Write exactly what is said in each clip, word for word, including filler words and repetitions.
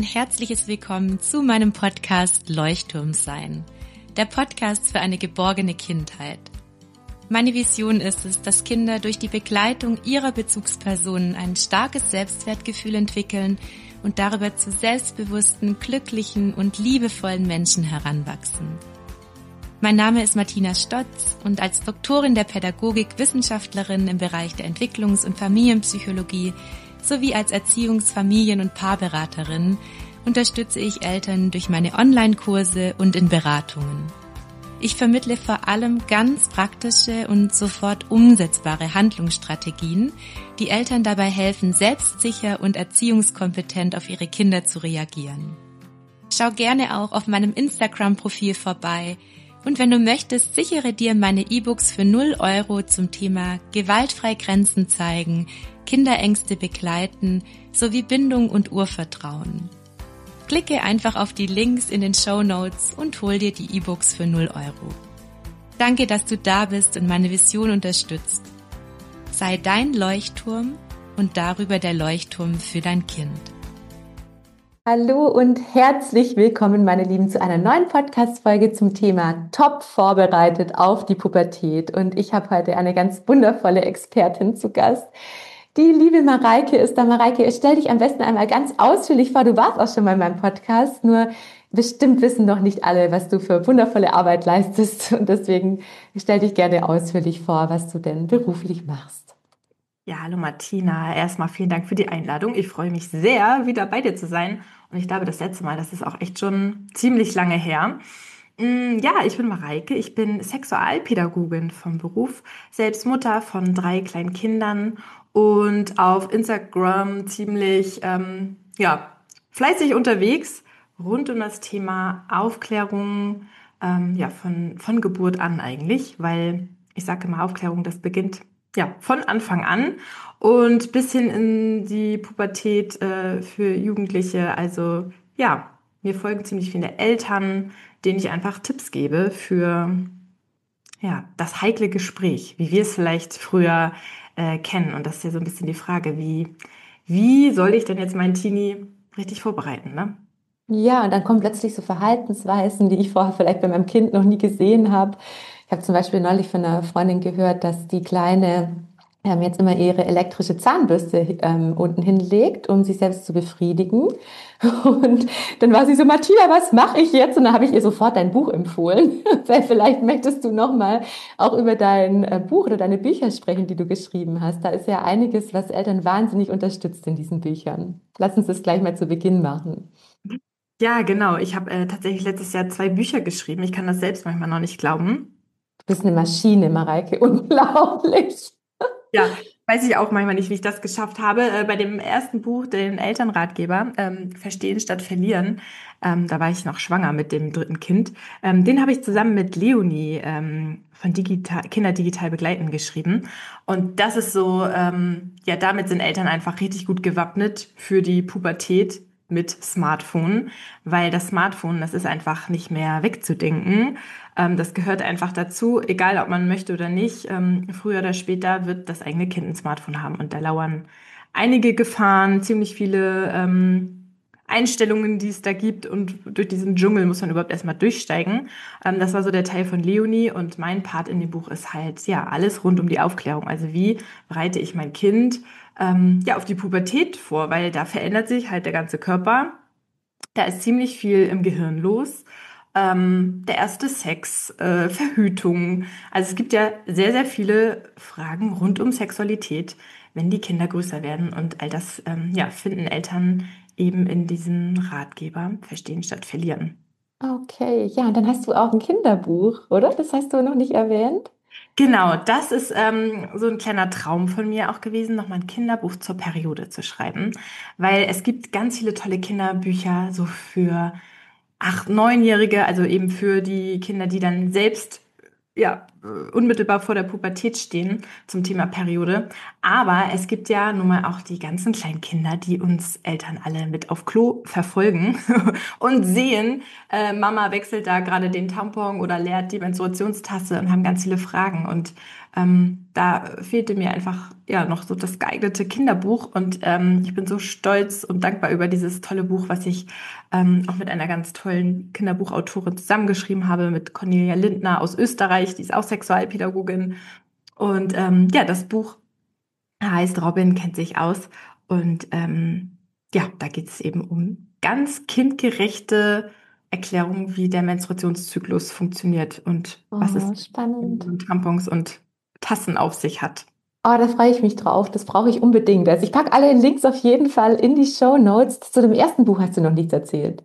herzliches Willkommen zu meinem Podcast Leuchtturm sein, der Podcast für eine geborgene Kindheit. Meine Vision ist es, dass Kinder durch die Begleitung ihrer Bezugspersonen ein starkes Selbstwertgefühl entwickeln und darüber zu selbstbewussten, glücklichen und liebevollen Menschen heranwachsen. Mein Name ist Martina Stotz und als Doktorin der Pädagogik, Wissenschaftlerin im Bereich der Entwicklungs- und Familienpsychologie sowie als Erziehungs-, Familien- und Paarberaterin unterstütze ich Eltern durch meine Online-Kurse und in Beratungen. Ich vermittle vor allem ganz praktische und sofort umsetzbare Handlungsstrategien, die Eltern dabei helfen, selbstsicher und erziehungskompetent auf ihre Kinder zu reagieren. Schau gerne auch auf meinem Instagram-Profil vorbei und wenn du möchtest, sichere dir meine E-Books für null Euro zum Thema gewaltfrei Grenzen zeigen, Kinderängste begleiten sowie Bindung und Urvertrauen. Klicke einfach auf die Links in den Shownotes und hol dir die E-Books für null Euro. Danke, dass du da bist und meine Vision unterstützt. Sei dein Leuchtturm und darüber der Leuchtturm für dein Kind. Hallo und herzlich willkommen, meine Lieben, zu einer neuen Podcast-Folge zum Thema Top vorbereitet auf die Pubertät. Und ich habe heute eine ganz wundervolle Expertin zu Gast. Die liebe Mareike ist da. Mareike, stell dich am besten einmal ganz ausführlich vor. Du warst auch schon mal in meinem Podcast, nur bestimmt wissen noch nicht alle, was du für wundervolle Arbeit leistest. Und deswegen stell dich gerne ausführlich vor, was du denn beruflich machst. Ja, hallo Martina. Erstmal vielen Dank für die Einladung. Ich freue mich sehr, wieder bei dir zu sein. Und ich glaube, das letzte Mal, das ist auch echt schon ziemlich lange her. Ja, ich bin Mareike. Ich bin Sexualpädagogin vom Beruf, selbst Mutter von drei kleinen Kindern und auf Instagram ziemlich ähm, ja, fleißig unterwegs rund um das Thema Aufklärung ähm, ja, von, von Geburt an eigentlich, weil ich sage immer, Aufklärung, das beginnt ja von Anfang an und bis hin in die Pubertät äh, für Jugendliche. Also ja, mir folgen ziemlich viele Eltern, denen ich einfach Tipps gebe für ja, das heikle Gespräch, wie wir es vielleicht früher äh, kennen. Und das ist ja so ein bisschen die Frage, wie, wie soll ich denn jetzt meinen Teenie richtig vorbereiten, ne? Ja, und dann kommen plötzlich so Verhaltensweisen, die ich vorher vielleicht bei meinem Kind noch nie gesehen habe. Ich habe zum Beispiel neulich von einer Freundin gehört, dass die Kleine ähm, jetzt immer ihre elektrische Zahnbürste ähm, unten hinlegt, um sich selbst zu befriedigen. Und dann war sie so, Martina, was mache ich jetzt? Und dann habe ich ihr sofort dein Buch empfohlen. Weil vielleicht möchtest du nochmal auch über dein äh, Buch oder deine Bücher sprechen, die du geschrieben hast. Da ist ja einiges, was Eltern wahnsinnig unterstützt in diesen Büchern. Lass uns das gleich mal zu Beginn machen. Ja, genau. Ich habe äh, tatsächlich letztes Jahr zwei Bücher geschrieben. Ich kann das selbst manchmal noch nicht glauben. Du bist eine Maschine, Mareike. Unglaublich. Ja, weiß ich auch manchmal nicht, wie ich das geschafft habe. Äh, bei dem ersten Buch, den Elternratgeber, ähm, Verstehen statt Verlieren, ähm, da war ich noch schwanger mit dem dritten Kind. Ähm, den habe ich zusammen mit Leonie ähm, von Digital, Kinder digital begleiten geschrieben. Und das ist so, ähm, ja, damit sind Eltern einfach richtig gut gewappnet für die Pubertät mit Smartphone, weil das Smartphone, das ist einfach nicht mehr wegzudenken. Ähm, das gehört einfach dazu, egal ob man möchte oder nicht. Ähm, früher oder später wird das eigene Kind ein Smartphone haben und da lauern einige Gefahren, ziemlich viele ähm, Einstellungen, die es da gibt und durch diesen Dschungel muss man überhaupt erstmal durchsteigen. Ähm, das war so der Teil von Leonie und mein Part in dem Buch ist halt, ja, alles rund um die Aufklärung. Also wie bereite ich mein Kind ähm, ja, auf die Pubertät vor, weil da verändert sich halt der ganze Körper. Da ist ziemlich viel im Gehirn los. Ähm, der erste Sex, äh, Verhütung. Also es gibt ja sehr, sehr viele Fragen rund um Sexualität, wenn die Kinder größer werden. Und all das ähm, ja, finden Eltern eben in diesem Ratgeber Verstehen statt Verlieren. Okay, ja, und dann hast du auch ein Kinderbuch, oder? Das hast du noch nicht erwähnt. Genau, das ist ähm, so ein kleiner Traum von mir auch gewesen, nochmal ein Kinderbuch zur Periode zu schreiben, weil es gibt ganz viele tolle Kinderbücher so für acht, neunjährige, also eben für die Kinder, die dann selbst ja unmittelbar vor der Pubertät stehen zum Thema Periode. Aber es gibt ja nun mal auch die ganzen kleinen Kinder, die uns Eltern alle mit auf Klo verfolgen und sehen, äh, Mama wechselt da gerade den Tampon oder leert die Menstruationstasse und haben ganz viele Fragen. Und ähm, da fehlte mir einfach ja noch so das geeignete Kinderbuch und ähm, ich bin so stolz und dankbar über dieses tolle Buch, was ich ähm, auch mit einer ganz tollen Kinderbuchautorin zusammengeschrieben habe, mit Cornelia Lindner aus Österreich, die ist auch Sexualpädagogin. Und ähm, ja, das Buch heißt Robin kennt sich aus und ähm, ja, da geht es eben um ganz kindgerechte Erklärungen, wie der Menstruationszyklus funktioniert und was es Oh, spannend. mit Tampons und Tassen auf sich hat. Oh, da freue ich mich drauf. Das brauche ich unbedingt. Also ich packe alle Links auf jeden Fall in die Show Notes. Zu dem ersten Buch hast du noch nichts erzählt.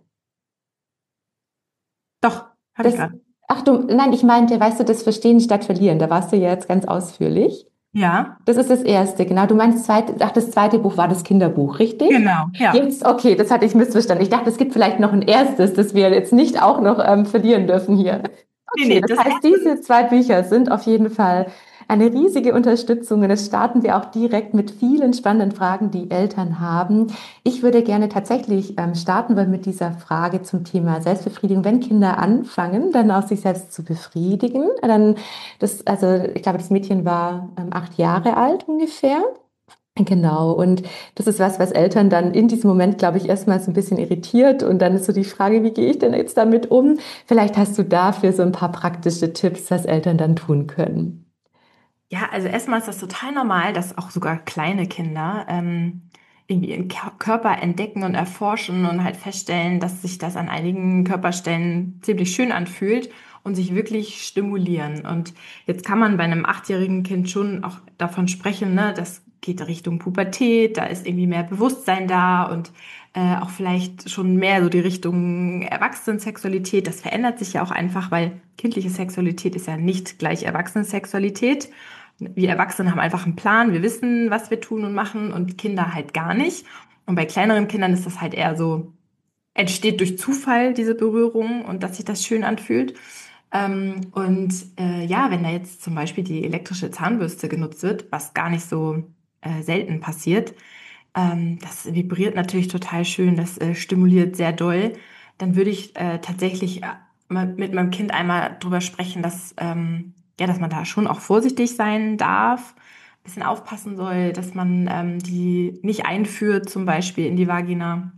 Doch, habe ich Das, gerade. ach du, nein, ich meinte, weißt du, das Verstehen statt Verlieren. Da warst du ja jetzt ganz ausführlich. Ja, Das ist das erste, genau. Du meinst, zweite, ach, das zweite Buch war das Kinderbuch, richtig? genau, ja. Jetzt, okay, das hatte ich missverstanden. Ich dachte, es gibt vielleicht noch ein erstes, das wir jetzt nicht auch noch ähm, verlieren dürfen hier. Nee, Okay, nee, das das heißt, diese zwei Bücher sind auf jeden Fall eine riesige Unterstützung und jetzt starten wir auch direkt mit vielen spannenden Fragen, die Eltern haben. Ich würde gerne tatsächlich ähm, starten wollen mit dieser Frage zum Thema Selbstbefriedigung. Wenn Kinder anfangen, dann auch sich selbst zu befriedigen, dann das, also ich glaube, das Mädchen war ähm, acht Jahre alt ungefähr. Genau, und das ist was, was Eltern dann in diesem Moment, glaube ich, erstmal so ein bisschen irritiert und dann ist so die Frage, wie gehe ich denn jetzt damit um? Vielleicht hast du dafür so ein paar praktische Tipps, was Eltern dann tun können. Ja, also erstmal ist das total normal, dass auch sogar kleine Kinder ähm, irgendwie ihren Kör- Körper entdecken und erforschen und halt feststellen, dass sich das an einigen Körperstellen ziemlich schön anfühlt und sich wirklich stimulieren. Und jetzt kann man bei einem achtjährigen Kind schon auch davon sprechen, ne, das geht Richtung Pubertät, da ist irgendwie mehr Bewusstsein da und äh, auch vielleicht schon mehr so die Richtung Erwachsenensexualität. Das verändert sich ja auch einfach, weil kindliche Sexualität ist ja nicht gleich Erwachsenensexualität. Wir Erwachsene haben einfach einen Plan, wir wissen, was wir tun und machen und Kinder halt gar nicht. Und bei kleineren Kindern ist das halt eher so, entsteht durch Zufall diese Berührung und dass sich das schön anfühlt. Ähm, und äh, ja, wenn da jetzt zum Beispiel die elektrische Zahnbürste genutzt wird, was gar nicht so äh, selten passiert, ähm, das vibriert natürlich total schön, das äh, stimuliert sehr doll, dann würde ich äh, tatsächlich äh, mal mit meinem Kind einmal drüber sprechen, dass, ähm, ja, dass man da schon auch vorsichtig sein darf, ein bisschen aufpassen soll, dass man ähm, die nicht einführt, zum Beispiel in die Vagina.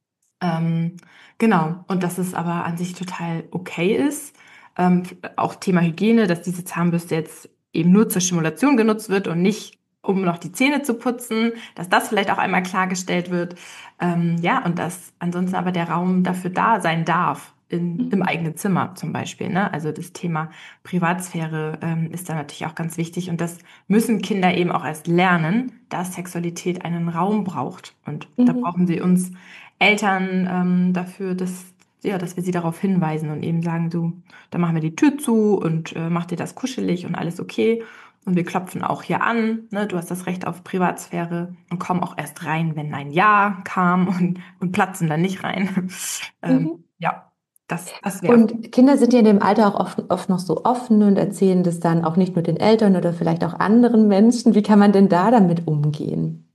Ähm, genau, und dass es aber an sich total okay ist. Ähm, auch Thema Hygiene, dass diese Zahnbürste jetzt eben nur zur Stimulation genutzt wird und nicht, um noch die Zähne zu putzen, dass das vielleicht auch einmal klargestellt wird. Ähm, ja, und dass ansonsten aber der Raum dafür da sein darf, in, im eigenen Zimmer zum Beispiel. Ne? Also das Thema Privatsphäre ähm, ist da natürlich auch ganz wichtig und das müssen Kinder eben auch erst lernen, dass Sexualität einen Raum braucht. Und da Mhm. brauchen sie uns Eltern ähm, dafür, dass, ja, dass wir sie darauf hinweisen und eben sagen, du, da machen wir die Tür zu und äh, mach dir das kuschelig und alles okay. Und wir klopfen auch hier an, ne? Du hast das Recht auf Privatsphäre und kommen auch erst rein, wenn ein Ja kam und, und platzen dann nicht rein. ähm, Mhm. ja, das, das wäre. Und Kinder sind ja in dem Alter auch oft, oft noch so offen und erzählen das dann auch nicht nur den Eltern oder vielleicht auch anderen Menschen. Wie kann man denn da damit umgehen?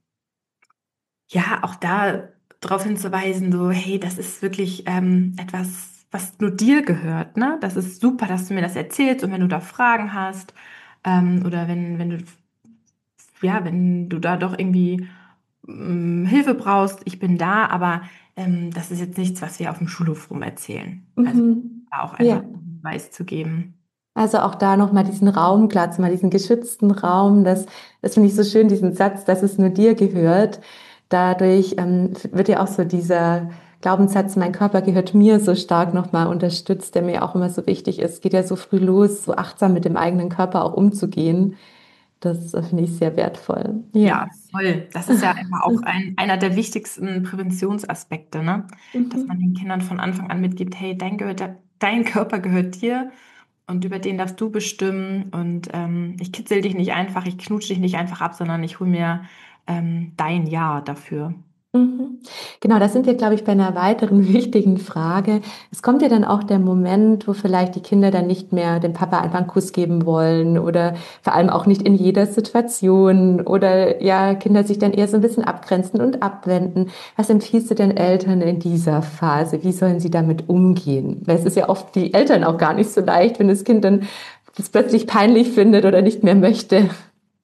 Ja, auch da darauf hinzuweisen, so, hey, das ist wirklich ähm, etwas, was nur dir gehört, ne? Das ist super, dass du mir das erzählst und wenn du da Fragen hast ähm, oder wenn, wenn du, ja, wenn du da doch irgendwie ähm, Hilfe brauchst, ich bin da, aber ähm, das ist jetzt nichts, was wir auf dem Schulhof rum erzählen. Also Mhm. da auch einfach Ja. einen Hinweis zu geben. Also auch da nochmal diesen Raum klar zu machen, diesen geschützten Raum, das, das finde ich so schön, diesen Satz, dass es nur dir gehört. Dadurch ähm, wird ja auch so dieser Glaubenssatz, mein Körper gehört mir, so stark nochmal unterstützt, der mir auch immer so wichtig ist. Geht ja so früh los, so achtsam mit dem eigenen Körper auch umzugehen. Das äh, finde ich sehr wertvoll. Ja. Ja, voll. Das ist ja einfach auch ein, einer der wichtigsten Präventionsaspekte, ne? Dass man Mhm. den Kindern von Anfang an mitgibt, hey, dein, gehört, dein Körper gehört dir und über den darfst du bestimmen und ähm, ich kitzel dich nicht einfach, ich knutsche dich nicht einfach ab, sondern ich hole mir ähm, dein Ja dafür. Mhm. Genau, da sind wir, glaube ich, bei einer weiteren wichtigen Frage. Es kommt ja dann auch der Moment, wo vielleicht die Kinder dann nicht mehr dem Papa einfach einen Kuss geben wollen oder vor allem auch nicht in jeder Situation oder ja, Kinder sich dann eher so ein bisschen abgrenzen und abwenden. Was empfiehlst du den Eltern in dieser Phase? Wie sollen sie damit umgehen? Weil es ist ja oft die Eltern auch gar nicht so leicht, wenn das Kind dann das plötzlich peinlich findet oder nicht mehr möchte.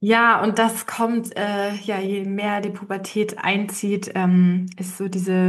Ja, und das kommt, äh, ja, je mehr die Pubertät einzieht, ähm, ist so diese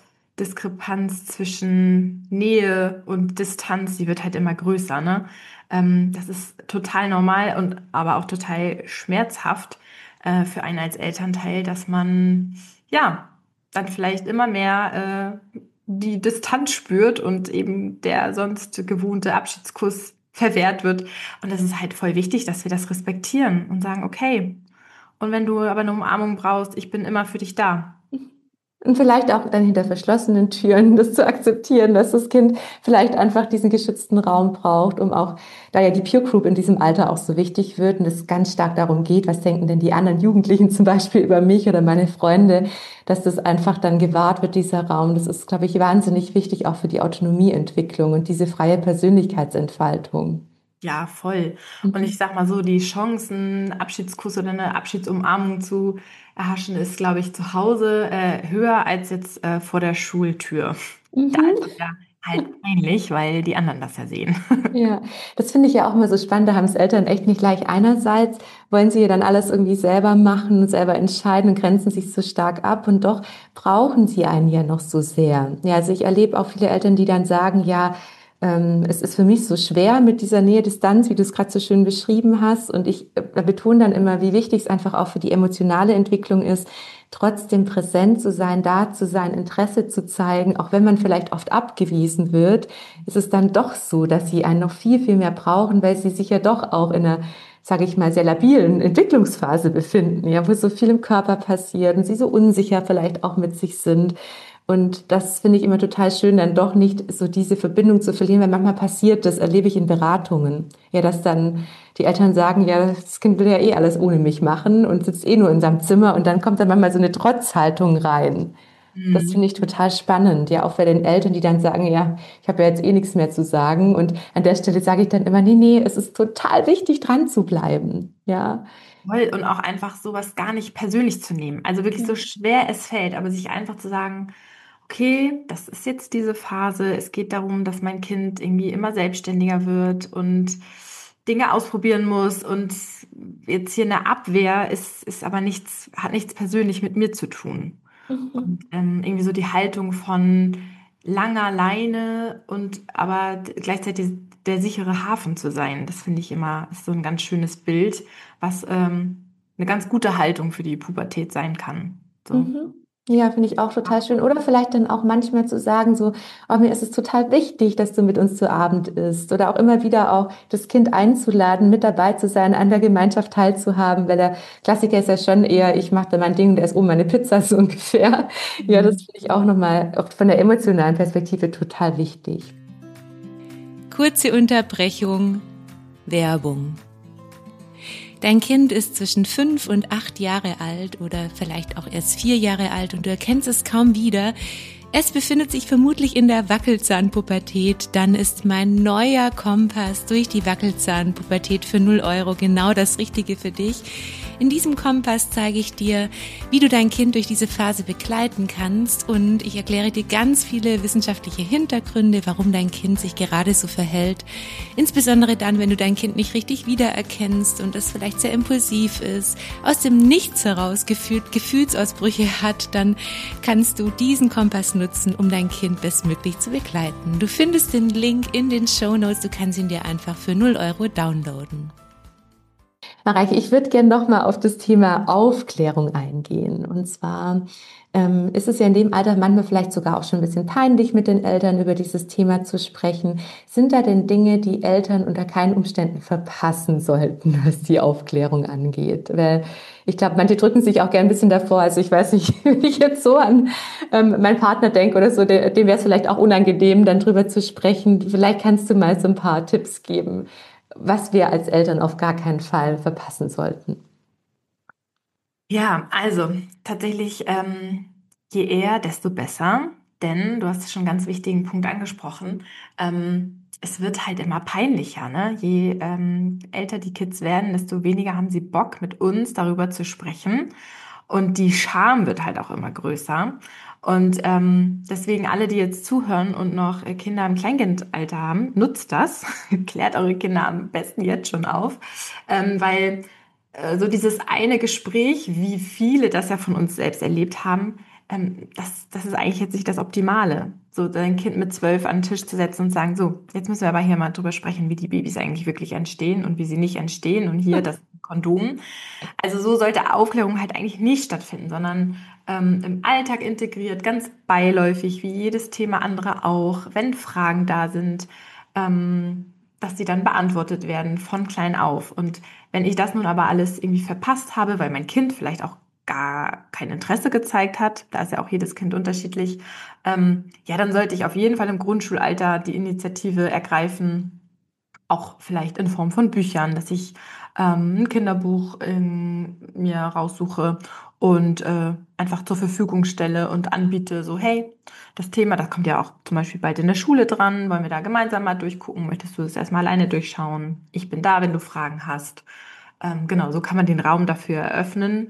Diskrepanz zwischen Nähe und Distanz, die wird halt immer größer, ne? Ähm, das ist total normal und aber auch total schmerzhaft, äh, für einen als Elternteil, dass man, ja, dann vielleicht immer mehr, äh, die Distanz spürt und eben der sonst gewohnte Abschiedskuss verwehrt wird. Und es ist halt voll wichtig, dass wir das respektieren und sagen, okay, und wenn du aber eine Umarmung brauchst, ich bin immer für dich da. Und vielleicht auch dann hinter verschlossenen Türen das zu akzeptieren, dass das Kind vielleicht einfach diesen geschützten Raum braucht, um auch, da ja die Peer Group in diesem Alter auch so wichtig wird und es ganz stark darum geht, was denken denn die anderen Jugendlichen zum Beispiel über mich oder meine Freunde, dass das einfach dann gewahrt wird, dieser Raum. Das ist, glaube ich, wahnsinnig wichtig auch für die Autonomieentwicklung und diese freie Persönlichkeitsentfaltung. Ja, voll. Und Mhm. ich sag mal so, die Chancen, einen Abschiedskuss oder eine Abschiedsumarmung zu erhaschen, ist, glaube ich, zu Hause äh, höher als jetzt äh, vor der Schultür. Da ist Mhm. es ja halt peinlich, weil die anderen das ja sehen. Ja, das finde ich ja auch immer so spannend. Da haben es Eltern echt nicht gleich. Einerseits wollen sie ja dann alles irgendwie selber machen und selber entscheiden und grenzen sich so stark ab. Und doch brauchen sie einen ja noch so sehr. Ja, also ich erlebe auch viele Eltern, die dann sagen, ja, ähm, es ist für mich so schwer mit dieser Nähe-Distanz, wie du es gerade so schön beschrieben hast. Und ich äh, betone dann immer, wie wichtig es einfach auch für die emotionale Entwicklung ist, trotzdem präsent zu sein, da zu sein, Interesse zu zeigen, auch wenn man vielleicht oft abgewiesen wird, ist es dann doch so, dass sie einen noch viel, viel mehr brauchen, weil sie sich ja doch auch in einer, sage ich mal, sehr labilen Entwicklungsphase befinden, ja, wo so viel im Körper passiert und sie so unsicher vielleicht auch mit sich sind. Und das finde ich immer total schön, dann doch nicht so diese Verbindung zu verlieren, weil manchmal passiert das, erlebe ich in Beratungen, ja, dass dann die Eltern sagen, ja, das Kind will ja eh alles ohne mich machen und sitzt eh nur in seinem Zimmer und dann kommt dann manchmal so eine Trotzhaltung rein. Das finde Mhm. ich total spannend, ja, auch bei den Eltern, die dann sagen, ja, ich habe ja jetzt eh nichts mehr zu sagen. Und an der Stelle sage ich dann immer, nee, nee, es ist total wichtig, dran zu bleiben. Ja. Voll. Und auch einfach sowas gar nicht persönlich zu nehmen. Also wirklich so schwer es fällt, aber sich einfach zu sagen, okay, das ist jetzt diese Phase. Es geht darum, dass mein Kind irgendwie immer selbstständiger wird und Dinge ausprobieren muss. Und jetzt hier eine Abwehr ist, ist aber nichts, hat nichts persönlich mit mir zu tun. Mhm. Und ähm, irgendwie so die Haltung von langer Leine und aber gleichzeitig der sichere Hafen zu sein, das finde ich immer ist so ein ganz schönes Bild, was ähm, eine ganz gute Haltung für die Pubertät sein kann. So. Mhm. Ja, finde ich auch total schön. Oder vielleicht dann auch manchmal zu sagen, so, oh, mir ist es total wichtig, dass du mit uns zu Abend isst. Oder auch immer wieder auch das Kind einzuladen, mit dabei zu sein, an der Gemeinschaft teilzuhaben. Weil der Klassiker ist ja schon eher, ich mache da mein Ding, der ist oben meine Pizza, so ungefähr. Ja, das Mhm. finde ich auch nochmal, auch von der emotionalen Perspektive total wichtig. Kurze Unterbrechung, Werbung. Dein Kind ist zwischen fünf und acht Jahre alt oder vielleicht auch erst vier Jahre alt und du erkennst es kaum wieder. Es befindet sich vermutlich in der Wackelzahnpubertät. Dann ist mein neuer Kompass durch die Wackelzahnpubertät für null Euro genau das Richtige für dich. In diesem Kompass zeige ich dir, wie du dein Kind durch diese Phase begleiten kannst und ich erkläre dir ganz viele wissenschaftliche Hintergründe, warum dein Kind sich gerade so verhält. Insbesondere dann, wenn du dein Kind nicht richtig wiedererkennst und es vielleicht sehr impulsiv ist, aus dem Nichts heraus gefühlt Gefühlsausbrüche hat, dann kannst du diesen Kompass nutzen, um dein Kind bestmöglich zu begleiten. Du findest den Link in den Shownotes, du kannst ihn dir einfach für null Euro downloaden. Mareike, ich würde gerne noch mal auf das Thema Aufklärung eingehen. Und zwar ähm, ist es ja in dem Alter manchmal vielleicht sogar auch schon ein bisschen peinlich, mit den Eltern über dieses Thema zu sprechen. Sind da denn Dinge, die Eltern unter keinen Umständen verpassen sollten, was die Aufklärung angeht? Weil ich glaube, manche drücken sich auch gern ein bisschen davor. Also ich weiß nicht, wenn ich jetzt so an ähm, meinen Partner denke oder so, der, dem wäre es vielleicht auch unangenehm, dann drüber zu sprechen. Vielleicht kannst du mal so ein paar Tipps geben, was wir als Eltern auf gar keinen Fall verpassen sollten. Ja, also tatsächlich, ähm, je eher, desto besser. Denn du hast schon einen ganz wichtigen Punkt angesprochen. Ähm, es wird halt immer peinlicher, ne? Je ähm, älter die Kids werden, desto weniger haben sie Bock, mit uns darüber zu sprechen. Und die Scham wird halt auch immer größer. Und ähm, deswegen alle, die jetzt zuhören und noch äh, Kinder im Kleinkindalter haben, nutzt das. Klärt eure Kinder am besten jetzt schon auf. Ähm, weil äh, so dieses eine Gespräch, wie viele das ja von uns selbst erlebt haben, ähm, das, das ist eigentlich jetzt nicht das Optimale. So dein Kind mit zwölf an den Tisch zu setzen und sagen, so, jetzt müssen wir aber hier mal drüber sprechen, wie die Babys eigentlich wirklich entstehen und wie sie nicht entstehen und hier das Kondom. Also so sollte Aufklärung halt eigentlich nicht stattfinden, sondern ähm, im Alltag integriert, ganz beiläufig, wie jedes Thema andere auch, wenn Fragen da sind, ähm, dass sie dann beantwortet werden von klein auf. Und wenn ich das nun aber alles irgendwie verpasst habe, weil mein Kind vielleicht auch gar kein Interesse gezeigt hat, da ist ja auch jedes Kind unterschiedlich, ähm, ja, dann sollte ich auf jeden Fall im Grundschulalter die Initiative ergreifen, auch vielleicht in Form von Büchern, dass ich ähm, ein Kinderbuch in, mir raussuche und äh, einfach zur Verfügung stelle und anbiete, so hey, das Thema, das kommt ja auch zum Beispiel bald in der Schule dran, wollen wir da gemeinsam mal durchgucken, möchtest du das erstmal alleine durchschauen? Ich bin da, wenn du Fragen hast. Ähm, genau, so kann man den Raum dafür eröffnen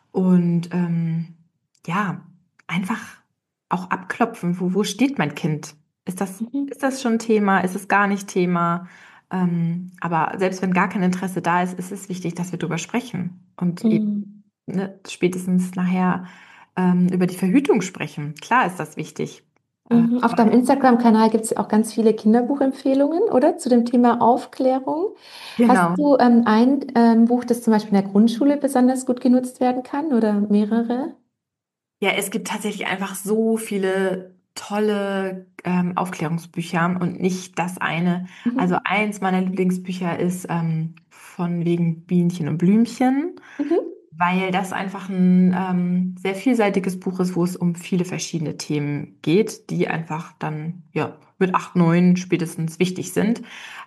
und ähm, ja, einfach auch abklopfen, wo, wo steht mein Kind? Ist das, Mhm. ist das schon Thema? Ist es gar nicht Thema? Ähm, aber selbst wenn gar kein Interesse da ist, ist es wichtig, dass wir darüber sprechen und eben Mhm. ne, spätestens nachher ähm, über die Verhütung sprechen. Klar ist das wichtig. Äh, Mhm. Auf deinem Instagram-Kanal gibt es auch ganz viele Kinderbuchempfehlungen, oder? Zu dem Thema Aufklärung. Hast genau. du ähm, ein ähm, Buch, das zum Beispiel in der Grundschule besonders gut genutzt werden kann oder mehrere? Ja, es gibt tatsächlich einfach so viele tolle ähm, Aufklärungsbücher und nicht das eine. Also Mhm. eins meiner Lieblingsbücher ist ähm, von wegen Bienchen und Blümchen, Mhm. weil das einfach ein ähm, sehr vielseitiges Buch ist, wo es um viele verschiedene Themen geht, die einfach dann ja mit acht, neun spätestens wichtig sind.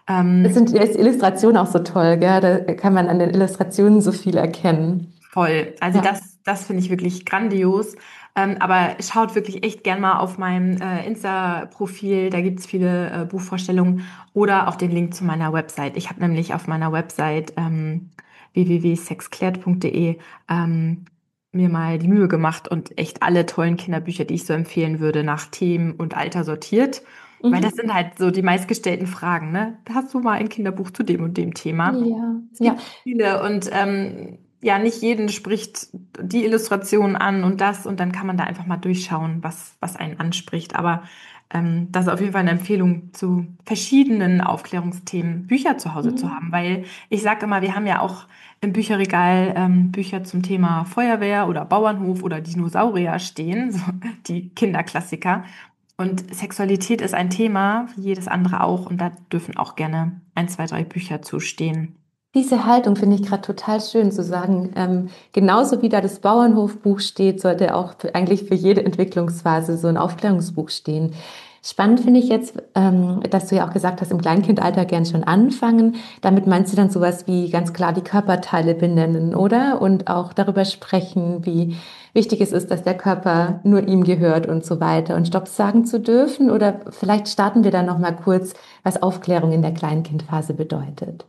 Es Ähm, sind, da ist die Illustration auch so toll, gell? Da kann man an den Illustrationen so viel erkennen. Voll. Also Ja. das, das finde ich wirklich grandios. Ähm, aber schaut wirklich echt gern mal auf meinem äh, Insta-Profil. Da gibt's viele äh, Buchvorstellungen oder auch den Link zu meiner Website. Ich habe nämlich auf meiner Website ähm, w w w punkt sexklärt punkt d e ähm, mir mal die Mühe gemacht und echt alle tollen Kinderbücher, die ich so empfehlen würde, nach Themen und Alter sortiert. Weil das Mhm. sind halt so die meistgestellten Fragen, ne? Hast du mal ein Kinderbuch zu dem und dem Thema? Ja, Es ja. gibt viele und ähm, ja, nicht jeden spricht die Illustration an und das und dann kann man da einfach mal durchschauen, was, was einen anspricht. Aber ähm, das ist auf jeden Fall eine Empfehlung zu verschiedenen Aufklärungsthemen, Bücher zu Hause zu haben, Mhm. weil ich sage immer, wir haben ja auch im Bücherregal ähm, Bücher zum Thema Feuerwehr oder Bauernhof oder Dinosaurier stehen, so die Kinderklassiker. Und Sexualität ist ein Thema, wie jedes andere auch, und da dürfen auch gerne ein, zwei, drei Bücher zu stehen. Diese Haltung finde ich gerade total schön zu sagen. Ähm, genauso wie da das Bauernhofbuch steht, sollte auch für, eigentlich für jede Entwicklungsphase so ein Aufklärungsbuch stehen. Spannend finde ich jetzt, ähm, dass du ja auch gesagt hast, im Kleinkindalter gern schon anfangen. Damit meinst du dann sowas wie ganz klar die Körperteile benennen, oder? Und auch darüber sprechen, wie wichtig es ist, dass der Körper nur ihm gehört und so weiter. Und Stopp sagen zu dürfen. Oder vielleicht starten wir da noch mal kurz, was Aufklärung in der Kleinkindphase bedeutet.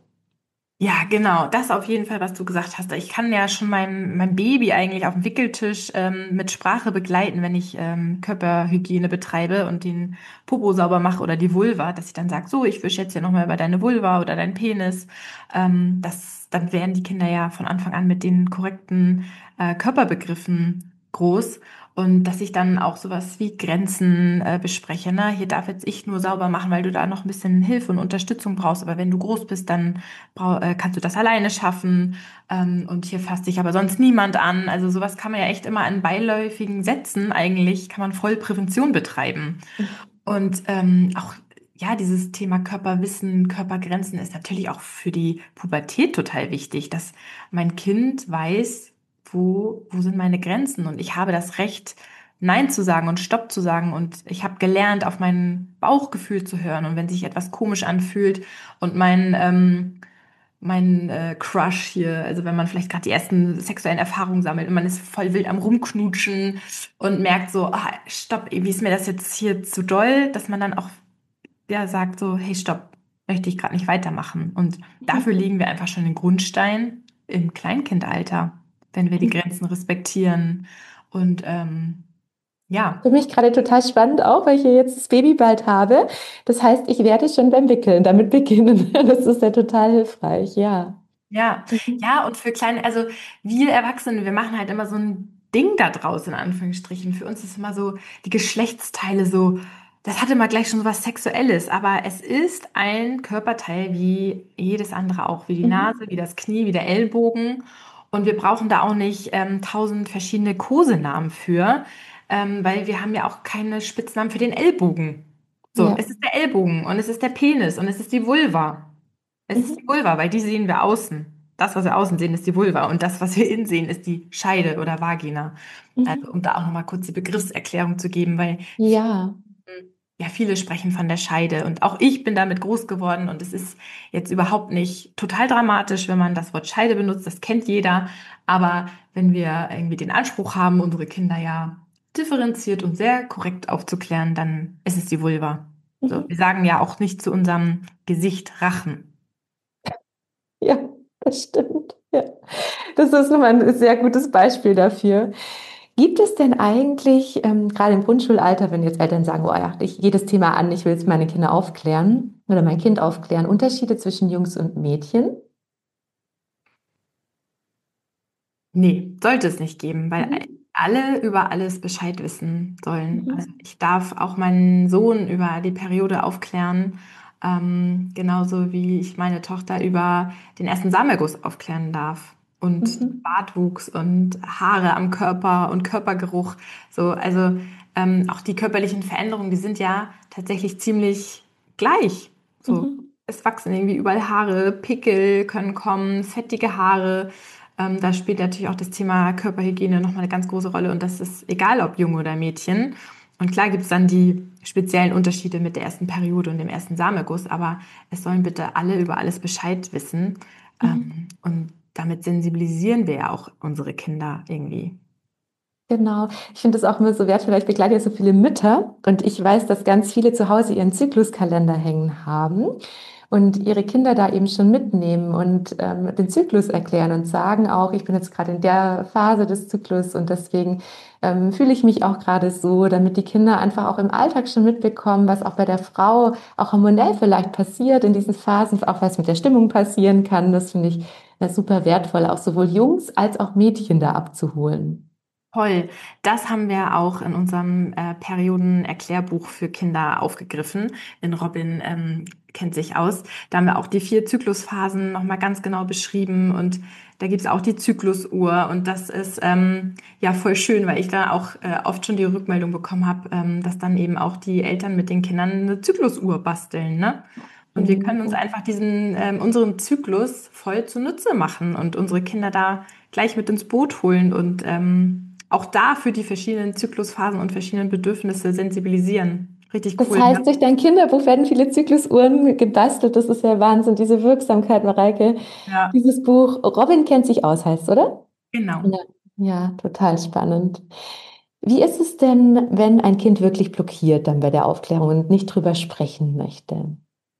Ja, genau, das auf jeden Fall, was du gesagt hast. Ich kann ja schon mein, mein Baby eigentlich auf dem Wickeltisch ähm, mit Sprache begleiten, wenn ich ähm, Körperhygiene betreibe und den Popo sauber mache oder die Vulva, dass ich dann sage, so, ich wische jetzt hier nochmal über deine Vulva oder deinen Penis. Ähm, das, dann werden die Kinder ja von Anfang an mit den korrekten äh, Körperbegriffen groß. Und dass ich dann auch sowas wie Grenzen äh, bespreche. Ne? Hier darf jetzt ich nur sauber machen, weil du da noch ein bisschen Hilfe und Unterstützung brauchst. Aber wenn du groß bist, dann brau- äh, kannst du das alleine schaffen. Ähm, und hier fasst dich aber sonst niemand an. Also sowas kann man ja echt immer an beiläufigen Sätzen eigentlich, kann man voll Prävention betreiben. Und ähm, auch ja, dieses Thema Körperwissen, Körpergrenzen ist natürlich auch für die Pubertät total wichtig, dass mein Kind weiß, wo, wo sind meine Grenzen und ich habe das Recht, Nein zu sagen und Stopp zu sagen und ich habe gelernt, auf mein Bauchgefühl zu hören und wenn sich etwas komisch anfühlt und mein, ähm, mein äh, Crush hier, also wenn man vielleicht gerade die ersten sexuellen Erfahrungen sammelt und man ist voll wild am Rumknutschen und merkt so, ah, stopp, wie ist mir das jetzt hier zu doll, dass man dann auch ja, sagt so, hey, stopp, möchte ich gerade nicht weitermachen. Und dafür legen wir einfach schon den Grundstein im Kleinkindalter, wenn wir die Grenzen respektieren. Und ähm, ja, Für mich gerade total spannend auch, weil ich hier jetzt das Baby bald habe. Das heißt, ich werde schon beim Wickeln damit beginnen. Das ist ja total hilfreich, ja. Ja, Mhm. ja, und für kleine, also wir Erwachsene, wir machen halt immer so ein Ding da draus, in Anführungsstrichen. Für uns ist immer so die Geschlechtsteile so, das hat immer gleich schon so was Sexuelles, aber es ist ein Körperteil wie jedes andere auch, wie die Nase, Mhm. wie das Knie, wie der Ellbogen. Und wir brauchen da auch nicht ähm, tausend verschiedene Kosenamen für, ähm, weil wir haben ja auch keine Spitznamen für den Ellbogen. So, Ja. es ist der Ellbogen und es ist der Penis und es ist die Vulva. Es ist die Mhm. Vulva, weil die sehen wir außen. Das, was wir außen sehen, ist die Vulva. Und das, was wir innen sehen, ist die Scheide oder Vagina. Also, Mhm. um da auch nochmal kurz die Begriffserklärung zu geben, weil Ja. ja, viele sprechen von der Scheide. Und auch ich bin damit groß geworden. Und es ist jetzt überhaupt nicht total dramatisch, wenn man das Wort Scheide benutzt. Das kennt jeder. Aber wenn wir irgendwie den Anspruch haben, unsere Kinder ja differenziert und sehr korrekt aufzuklären, dann ist es die Vulva. So, wir Mhm. sagen ja auch nicht zu unserem Gesicht Rachen. Ja, das stimmt. Ja. Das ist nochmal ein sehr gutes Beispiel dafür. Gibt es denn eigentlich, ähm, gerade im Grundschulalter, wenn jetzt Eltern sagen, oh ja, ich gehe das Thema an, ich will jetzt meine Kinder aufklären oder mein Kind aufklären, Unterschiede zwischen Jungs und Mädchen? Nee, sollte es nicht geben, weil Mhm. alle über alles Bescheid wissen sollen. Also Mhm. ich darf auch meinen Sohn über die Periode aufklären, ähm, genauso wie ich meine Tochter über den ersten Samenerguss aufklären darf. Und Mhm. Bartwuchs und Haare am Körper und Körpergeruch. So, also ähm, auch die körperlichen Veränderungen, die sind ja tatsächlich ziemlich gleich. So, Mhm. es wachsen irgendwie überall Haare, Pickel können kommen, fettige Haare. Ähm, da spielt natürlich auch das Thema Körperhygiene nochmal eine ganz große Rolle und das ist egal, ob Junge oder Mädchen. Und klar gibt es dann die speziellen Unterschiede mit der ersten Periode und dem ersten Samenerguss, aber es sollen bitte alle über alles Bescheid wissen. Mhm. Ähm, und damit sensibilisieren wir ja auch unsere Kinder irgendwie. Genau. Ich finde es auch immer so wertvoll, weil ich begleite ja so viele Mütter und ich weiß, dass ganz viele zu Hause ihren Zykluskalender hängen haben und ihre Kinder da eben schon mitnehmen und ähm, den Zyklus erklären und sagen auch, ich bin jetzt gerade in der Phase des Zyklus und deswegen ähm, fühle ich mich auch gerade so, damit die Kinder einfach auch im Alltag schon mitbekommen, was auch bei der Frau auch hormonell vielleicht passiert in diesen Phasen, auch was mit der Stimmung passieren kann. Das finde ich äh, super wertvoll, auch sowohl Jungs als auch Mädchen da abzuholen. Toll. Das haben wir auch in unserem äh, Periodenerklärbuch für Kinder aufgegriffen. In Robin ähm, kennt sich aus. Da haben wir auch die vier Zyklusphasen nochmal ganz genau beschrieben und da gibt's auch die Zyklusuhr und das ist ähm, ja voll schön, weil ich da auch äh, oft schon die Rückmeldung bekommen habe, ähm, dass dann eben auch die Eltern mit den Kindern eine Zyklusuhr basteln, ne? Und wir können uns Mhm. einfach diesen ähm, unseren Zyklus voll zunutze machen und unsere Kinder da gleich mit ins Boot holen und ähm, auch da für die verschiedenen Zyklusphasen und verschiedenen Bedürfnisse sensibilisieren. Richtig Das cool, ne? heißt, durch dein Kinderbuch werden viele Zyklusuhren gebastelt. Das ist ja Wahnsinn, diese Wirksamkeit, Mareike. Ja, Dieses Buch, Robin kennt sich aus, heißt, oder? genau. Ja, ja, total spannend. Wie ist es denn, wenn ein Kind wirklich blockiert dann bei der Aufklärung und nicht drüber sprechen möchte?